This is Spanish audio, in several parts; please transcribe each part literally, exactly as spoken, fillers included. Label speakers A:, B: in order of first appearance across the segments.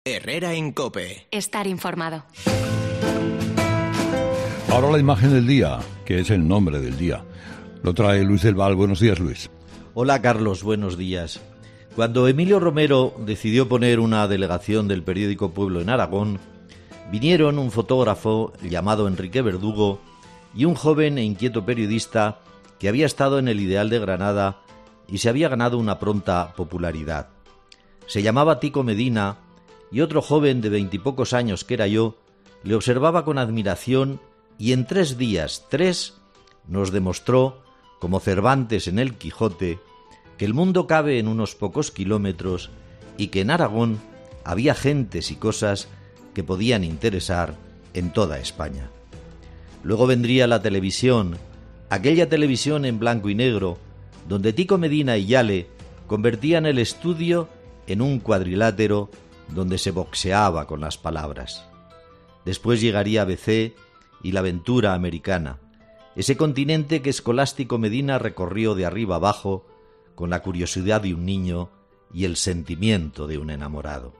A: Herrera en COPE.
B: Estar informado.
C: Ahora la imagen del día, que es el nombre del día. Lo trae Luis del Val. Buenos días, Luis.
D: Hola, Carlos. Buenos días. Cuando Emilio Romero decidió poner una delegación del periódico Pueblo en Aragón, vinieron un fotógrafo llamado Enrique Verdugo y un joven e inquieto periodista que había estado en el Ideal de Granada y se había ganado una pronta popularidad. Se llamaba Tico Medina y otro joven de veintipocos años que era yo le observaba con admiración y en tres días, tres, nos demostró, como Cervantes en el Quijote, que el mundo cabe en unos pocos kilómetros y que en Aragón había gentes y cosas que podían interesar en toda España. Luego vendría la televisión, aquella televisión en blanco y negro, donde Tico Medina y Yale convertían el estudio en un cuadrilátero donde se boxeaba con las palabras. Después llegaría A B C y la aventura americana, ese continente que Escolástico Medina recorrió de arriba abajo con la curiosidad de un niño y el sentimiento de un enamorado.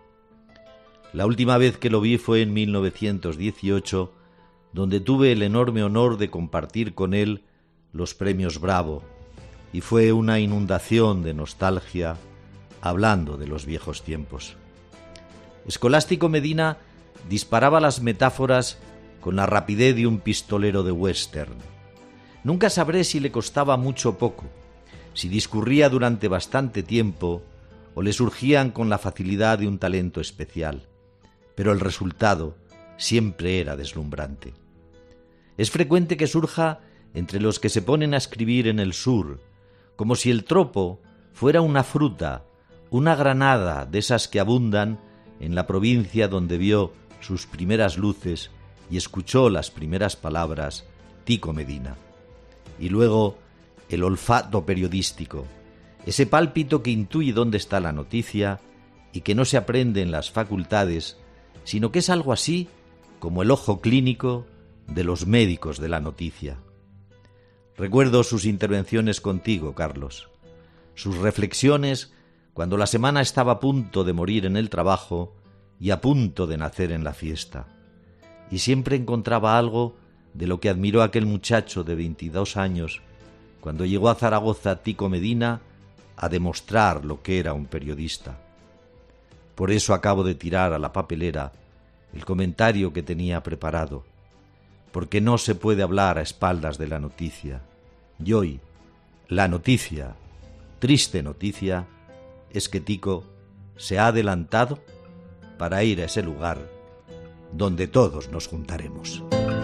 D: La última vez que lo vi fue en mil novecientos dieciocho, donde tuve el enorme honor de compartir con él los premios Bravo, y fue una inundación de nostalgia hablando de los viejos tiempos. Escolástico Medina disparaba las metáforas con la rapidez de un pistolero de western. Nunca sabré si le costaba mucho o poco, si discurría durante bastante tiempo o le surgían con la facilidad de un talento especial, pero el resultado siempre era deslumbrante. Es frecuente que surja entre los que se ponen a escribir en el sur, como si el tropo fuera una fruta, una granada de esas que abundan en la provincia donde vio sus primeras luces y escuchó las primeras palabras Tico Medina. Y luego el olfato periodístico, ese pálpito que intuye dónde está la noticia y que no se aprende en las facultades, sino que es algo así como el ojo clínico de los médicos de la noticia. Recuerdo sus intervenciones contigo, Carlos, sus reflexiones cuando la semana estaba a punto de morir en el trabajo y a punto de nacer en la fiesta. Y siempre encontraba algo de lo que admiró aquel muchacho de veintidós años cuando llegó a Zaragoza Tico Medina a demostrar lo que era un periodista. Por eso acabo de tirar a la papelera el comentario que tenía preparado, porque no se puede hablar a espaldas de la noticia. Y hoy, la noticia, triste noticia, es que Tico se ha adelantado para ir a ese lugar donde todos nos juntaremos.